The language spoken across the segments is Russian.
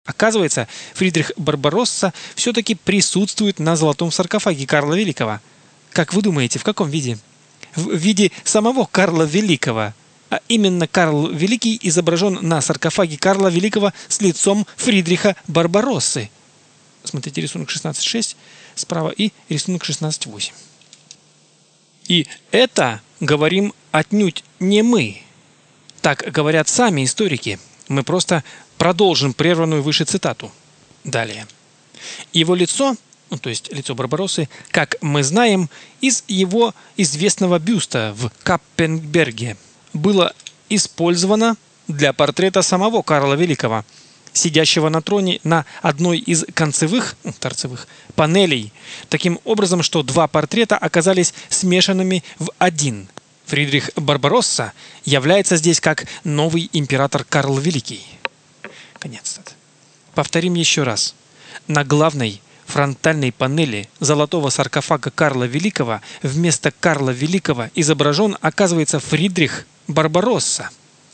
Оказывается, Фридрих Барбаросса все-таки присутствует на золотом саркофаге Карла Великого. Как вы думаете, в каком виде? В виде самого Карла Великого. А именно Карл Великий изображен на саркофаге Карла Великого с лицом Фридриха Барбароссы. Смотрите рисунок 16.6 справа и рисунок 16.8. И это говорим отнюдь не мы. Так говорят сами историки. Мы просто продолжим прерванную выше цитату. Далее. Его лицо, то есть лицо Барбароссы, как мы знаем, из его известного бюста в Каппенберге было использовано для портрета самого Карла Великого, сидящего на троне на одной из торцевых панелей, таким образом, что два портрета оказались смешанными в один. Фридрих Барбаросса является здесь как новый император Карл Великий. Конец цитаты. Повторим еще раз. На главной фронтальной панели золотого саркофага Карла Великого вместо Карла Великого изображен, оказывается, Фридрих Барбаросса.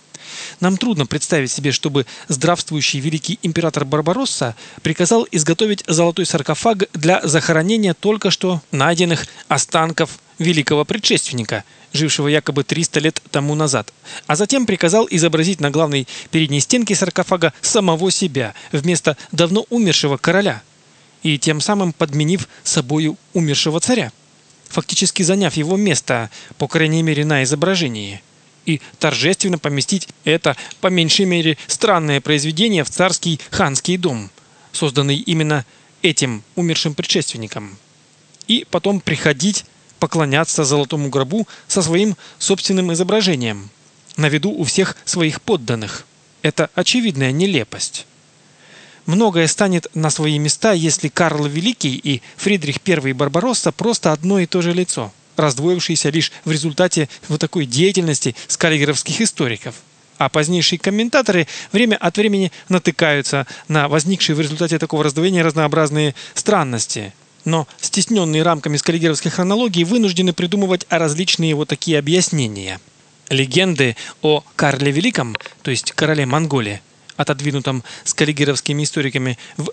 Нам трудно представить себе, чтобы здравствующий великий император Барбаросса приказал изготовить золотой саркофаг для захоронения только что найденных останков великого предшественника, жившего якобы 300 лет тому назад, а затем приказал изобразить на главной передней стенке саркофага самого себя вместо давно умершего короля и тем самым подменив собою умершего царя, фактически заняв его место, по крайней мере, на изображении, и торжественно поместить это, по меньшей мере, странное произведение в царский ханский дом, созданный именно этим умершим предшественником, и потом приходить поклоняться золотому гробу со своим собственным изображением на виду у всех своих подданных. Это очевидная нелепость. Многое станет на свои места, если Карл Великий и Фридрих I Барбаросса просто одно и то же лицо, раздвоившиеся лишь в результате вот такой деятельности скаллигеровских историков. А позднейшие комментаторы время от времени натыкаются на возникшие в результате такого раздвоения разнообразные странности, но стесненные рамками скаллигеровской хронологии вынуждены придумывать различные вот такие объяснения. Легенды о Карле Великом, то есть короле Монголии, отодвинутом скаллигеровскими историками в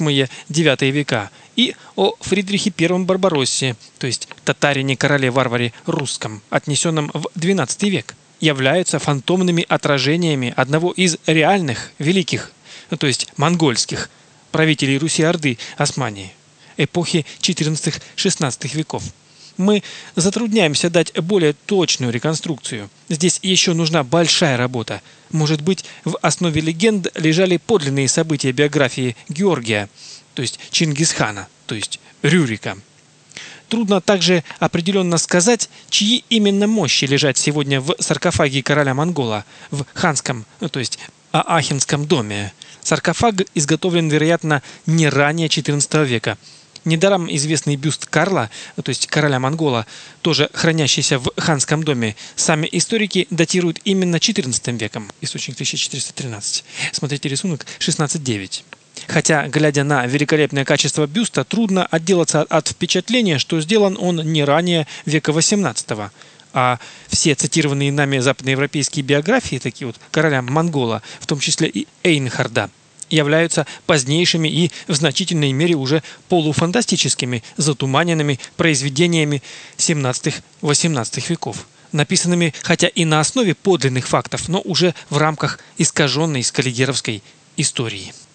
8-9 века, и о Фридрихе I Барбароссе, то есть татарине-короле-варваре русском, отнесенном в XII век, являются фантомными отражениями одного из реальных великих, то есть монгольских, правителей Руси-Орды Османии, эпохи XIV-XVI веков. Мы затрудняемся дать более точную реконструкцию. Здесь еще нужна большая работа. Может быть, в основе легенд лежали подлинные события биографии Георгия, то есть Чингисхана, то есть Рюрика. Трудно также определенно сказать, чьи именно мощи лежат сегодня в саркофаге короля Монгола в ханском, то есть Аахенском доме. Саркофаг изготовлен, вероятно, не ранее XIV века. Недаром известный бюст Карла, то есть короля Монгола, тоже хранящийся в ханском доме, сами историки датируют именно XIV веком. Источник 1413. Смотрите рисунок 16.9. Хотя, глядя на великолепное качество бюста, трудно отделаться от впечатления, что сделан он не ранее века XVIII. А все цитированные нами западноевропейские биографии, такие вот короля Монгола, в том числе и Эйнхарда, являются позднейшими и в значительной мере уже полуфантастическими, затуманенными произведениями XVII-XVIII веков, написанными хотя и на основе подлинных фактов, но уже в рамках искаженной скаллигеровской истории.